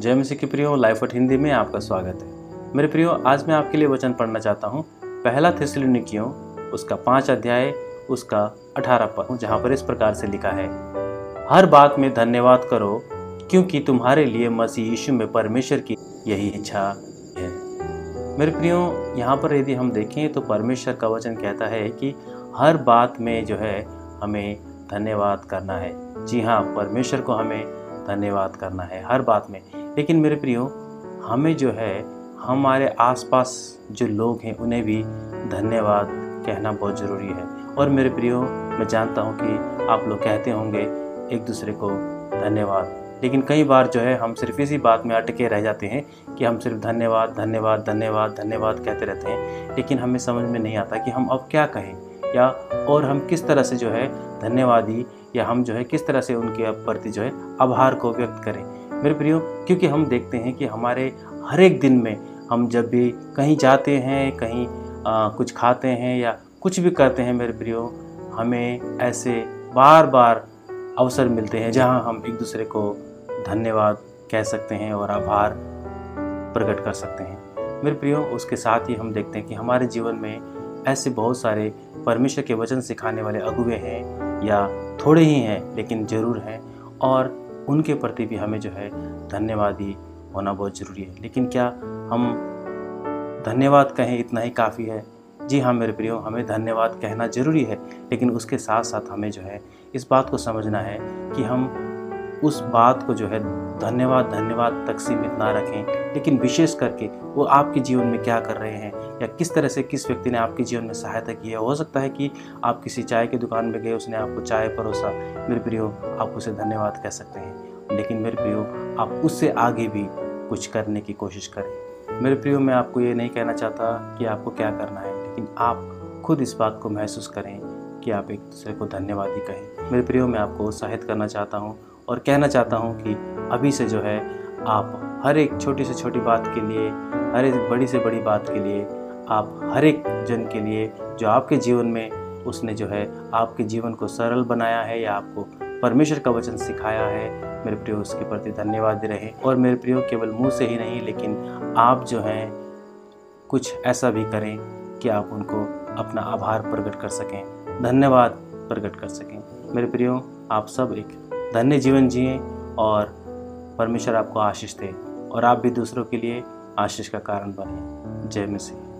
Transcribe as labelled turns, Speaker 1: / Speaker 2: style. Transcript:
Speaker 1: जय मसीह के प्रियो, लाइफ एट हिंदी में आपका स्वागत है। मेरे प्रियो, आज मैं आपके लिए वचन पढ़ना चाहता हूँ पहला थिस्सलुनीकियों उसका 5 अध्याय उसका 18 पद, जहाँ पर इस प्रकार से लिखा है, हर बात में धन्यवाद करो क्योंकि तुम्हारे लिए मसीह यीशु में परमेश्वर की यही इच्छा है। मेरे प्रियो, यहाँ पर यदि हम देखें तो परमेश्वर का वचन कहता है कि हर बात में जो है हमें धन्यवाद करना है। जी हाँ, परमेश्वर को हमें धन्यवाद करना है हर बात में। लेकिन मेरे प्रियो, हमें जो है हमारे आसपास जो लोग हैं उन्हें भी धन्यवाद कहना बहुत ज़रूरी है। और मेरे प्रियो, मैं जानता हूँ कि आप लोग कहते होंगे एक दूसरे को धन्यवाद, लेकिन कई बार जो है हम सिर्फ इसी बात में अटके रह जाते हैं कि हम सिर्फ धन्यवाद धन्यवाद धन्यवाद धन्यवाद कहते रहते हैं, लेकिन हमें समझ में नहीं आता कि हम अब क्या कहें या और हम किस तरह से जो है धन्यवादी या हम जो है किस तरह से उनके प्रति जो है आभार को व्यक्त करें। मेरे प्रियो, क्योंकि हम देखते हैं कि हमारे हर एक दिन में हम जब भी कहीं जाते हैं, कहीं कुछ खाते हैं या कुछ भी करते हैं, मेरे प्रियो, हमें ऐसे बार बार अवसर मिलते हैं जहां हम एक दूसरे को धन्यवाद कह सकते हैं और आभार प्रकट कर सकते हैं। मेरे प्रियो, उसके साथ ही हम देखते हैं कि हमारे जीवन में ऐसे बहुत सारे परमेश्वर के वचन सिखाने वाले अगुवे हैं, या थोड़े ही हैं लेकिन ज़रूर हैं, और उनके प्रति भी हमें जो है धन्यवादी होना बहुत ज़रूरी है। लेकिन क्या हम धन्यवाद कहें इतना ही काफ़ी है? जी हाँ मेरे प्रियो, हमें धन्यवाद कहना ज़रूरी है, लेकिन उसके साथ साथ हमें जो है इस बात को समझना है कि हम उस बात को जो है धन्यवाद तक सीमित ना रखें, लेकिन विशेष करके वो आपके जीवन में क्या कर रहे हैं या किस तरह से किस व्यक्ति ने आपके जीवन में सहायता की है। हो सकता है कि आप किसी चाय की दुकान में गए, उसने आपको चाय परोसा, मेरे प्रियो आप उसे धन्यवाद कह सकते हैं, लेकिन मेरे प्रियो आप उससे आगे भी कुछ करने की कोशिश करें। मेरे प्रियो, मैं आपको ये नहीं कहना चाहता कि आपको क्या करना है, लेकिन आप खुद इस बात को महसूस करें कि आप एक दूसरे को धन्यवाद ही कहें। मेरे प्रियो, मैं आपको उत्साहित करना चाहता हूँ और कहना चाहता हूँ कि अभी से जो है आप हर एक छोटी से छोटी बात के लिए, हर एक बड़ी से बड़ी बात के लिए, आप हर एक जन के लिए जो आपके जीवन में उसने जो है आपके जीवन को सरल बनाया है या आपको परमेश्वर का वचन सिखाया है, मेरे प्रियो उसके प्रति धन्यवाद रहे। और मेरे प्रियो, केवल मुंह से ही नहीं, लेकिन आप जो हैं कुछ ऐसा भी करें कि आप उनको अपना आभार प्रकट कर सकें, धन्यवाद प्रकट कर सकें। मेरे प्रियो, आप सब एक धन्य जीवन जिएं और परमेश्वर आपको आशीष दे और आप भी दूसरों के लिए आशीष का कारण बने। जय मसीह।